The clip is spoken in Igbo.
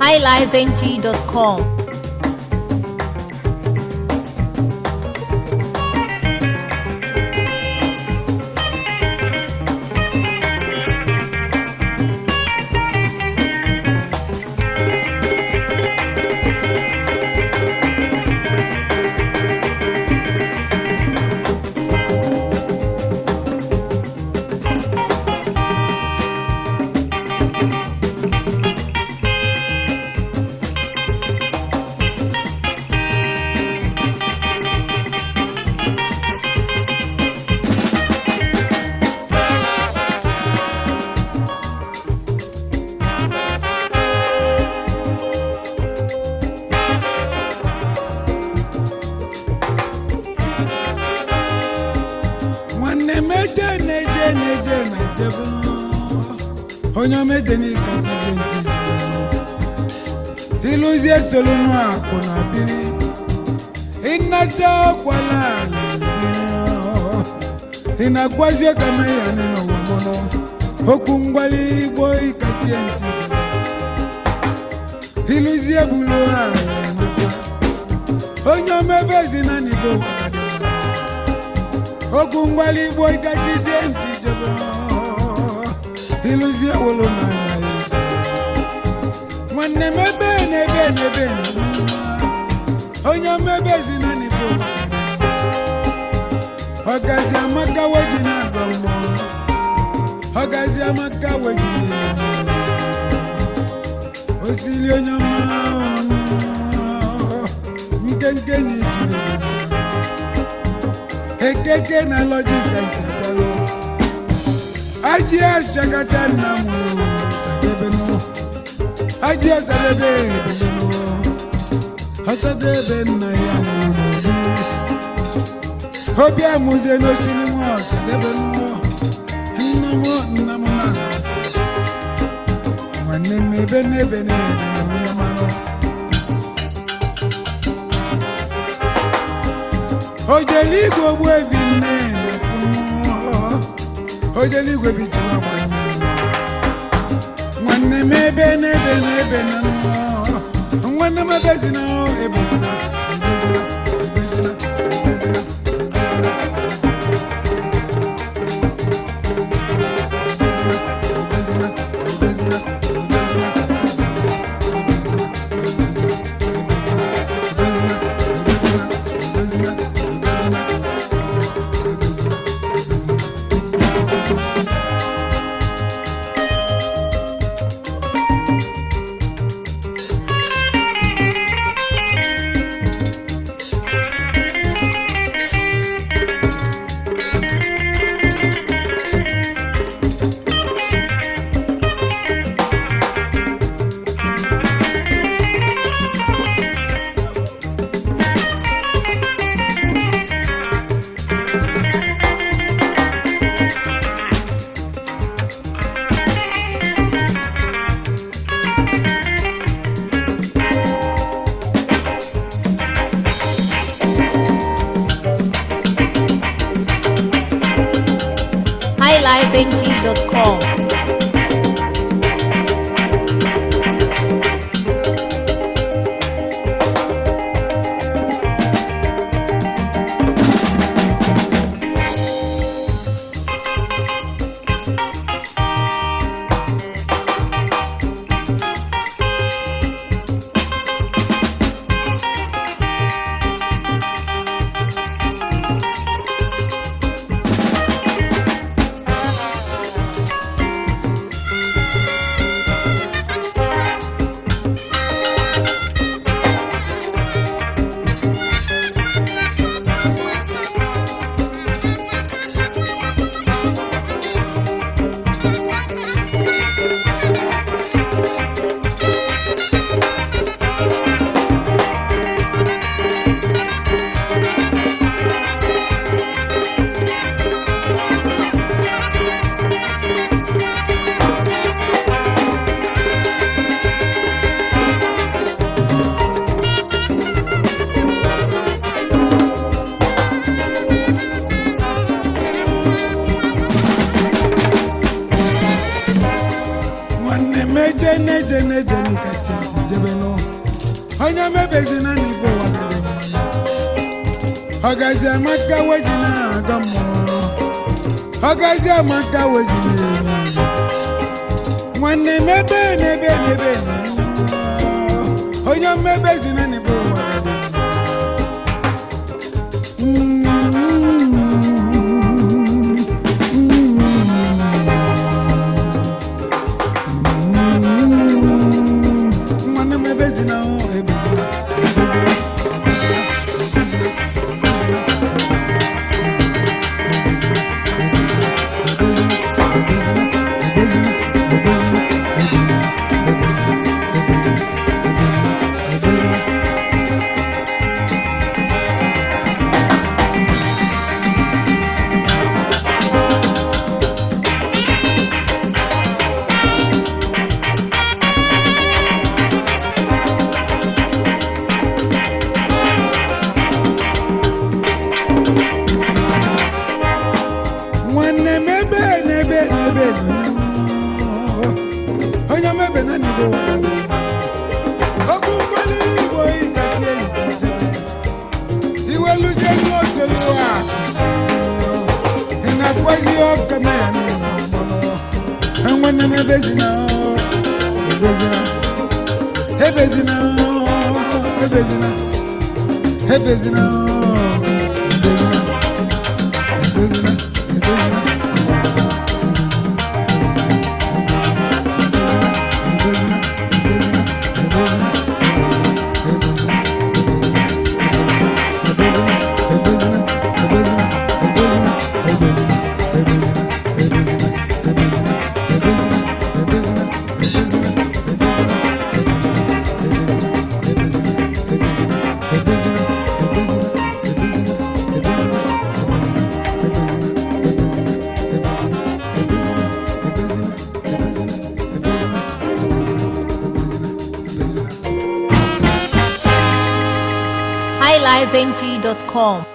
highlifeng.com. Onyo mejeni katizenti iluzie solunu akuna biri inaja kwala inakwaje kama yani no wono okungwali boy katizenti iluzie bulwa onyo mebezi na nigo okungwali boy katizenti Illusion wolo na Mwane mebe Onya mebe zinani bo Ogazi amaka wajina gomo Ogazi amaka wajina Osili onya Mkenkeni june Ekeke na logika isabalo Ajia shakata namu sadebeno Ajia sadebeno Hasadebe na yamu Hobia muze no chilimo sadebeno Namo na Mwane bene namano Ojeli go bwevine Ojeli gwe bijuma mwana Mwane mebe na Mwane mabezi na ebezina highlifeng.com. jebenu onye mebezina n'ife ụwa dịrị mma ọgazi amaka weji na-aga mmụọ ọgazi amaka weji na-eri nwanne mebe n'ebe onye mmebezina n'ife ụwa dịrị onye mebe na nivo okwu mgbali igbo ịkake iwe luzie n'otelu a ị na-akwazi ọka na ya n'ịnọ nwanne m ebezina highlifeng.com